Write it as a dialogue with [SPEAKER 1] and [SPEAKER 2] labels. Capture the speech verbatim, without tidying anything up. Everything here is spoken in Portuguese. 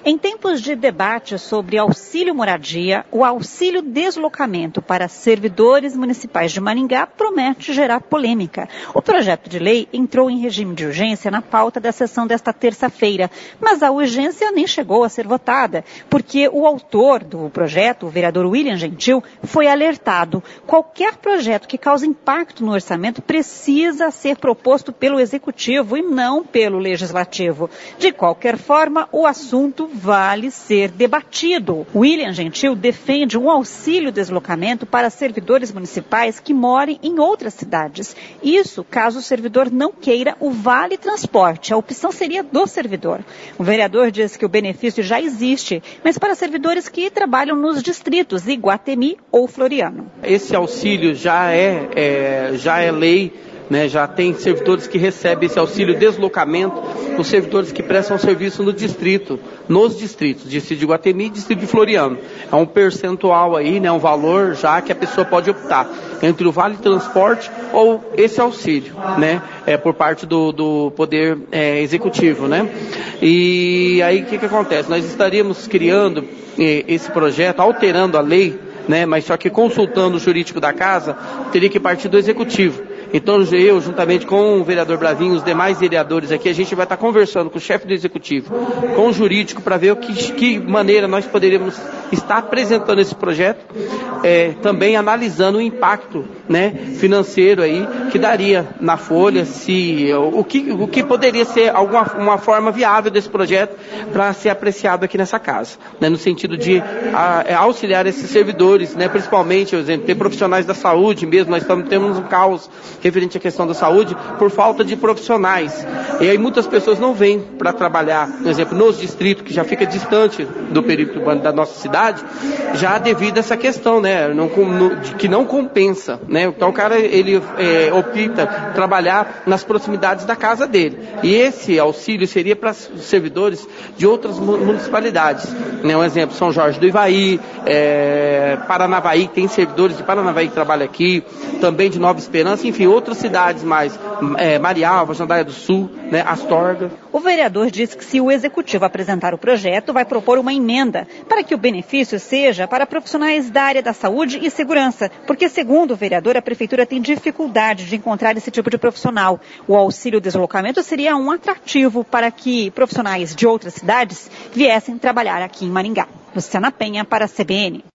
[SPEAKER 1] Em tempos de debate sobre auxílio moradia, o auxílio deslocamento para servidores municipais de Maringá promete gerar polêmica. O projeto de lei entrou em regime de urgência na pauta da sessão desta terça-feira, mas a urgência nem chegou a ser votada, porque o autor do projeto, o vereador William Gentil, foi alertado. Qualquer projeto que cause impacto no orçamento precisa ser proposto pelo Executivo e não pelo Legislativo. De qualquer forma, o assunto vale ser debatido. William Gentil defende um auxílio deslocamento para servidores municipais que morem em outras cidades. Isso caso o servidor não queira o vale transporte. A opção seria do servidor. O vereador diz que o benefício já existe, mas para servidores que trabalham nos distritos Iguatemi ou Floriano.
[SPEAKER 2] Esse auxílio já é, é, já é lei. Né, já tem servidores que recebem esse auxílio deslocamento, os servidores que prestam serviço no distrito, nos distritos, distrito de Iguatemi e distrito de Floriano. É um percentual aí, né, um valor já que a pessoa pode optar entre o Vale Transporte ou esse auxílio, né, é, por parte do, do Poder é, Executivo, né. E aí o que que acontece? Nós estaríamos criando é, esse projeto, alterando a lei, né, mas só que consultando o jurídico da casa, teria que partir do Executivo. Então eu, juntamente com o vereador Bravinho, os demais vereadores aqui, a gente vai estar conversando com o chefe do Executivo, com o jurídico, para ver o que, que maneira nós poderíamos estar apresentando esse projeto, é, também analisando o impacto, né, financeiro aí que daria na folha, se, o, que, o que poderia ser alguma uma forma viável desse projeto para ser apreciado aqui nessa casa, né, no sentido de a, auxiliar esses servidores, né, principalmente, por exemplo, ter profissionais da saúde mesmo, nós estamos, temos um caos referente à questão da saúde, por falta de profissionais. E aí muitas pessoas não vêm para trabalhar, por exemplo, nos distritos, que já fica distante do perímetro urbano da nossa cidade, já devido a essa questão, né, não, no, de, que não compensa, né, então o cara, ele é, opta trabalhar nas proximidades da casa dele. E esse auxílio seria para servidores de outras municipalidades, né, um exemplo, São Jorge do Ivaí, é, Paranavaí, tem servidores de Paranavaí que trabalham aqui, também de Nova Esperança, enfim, outras cidades mais, é, Marialva, Jandaia do Sul, né, Astorga.
[SPEAKER 1] O vereador disse que se o Executivo apresentar o projeto, vai propor uma emenda para que o benefício seja para profissionais da área da saúde e segurança, porque, segundo o vereador, a Prefeitura tem dificuldade de encontrar esse tipo de profissional. O auxílio deslocamento seria um atrativo para que profissionais de outras cidades viessem trabalhar aqui em Maringá. Luciana Penha para a C B N.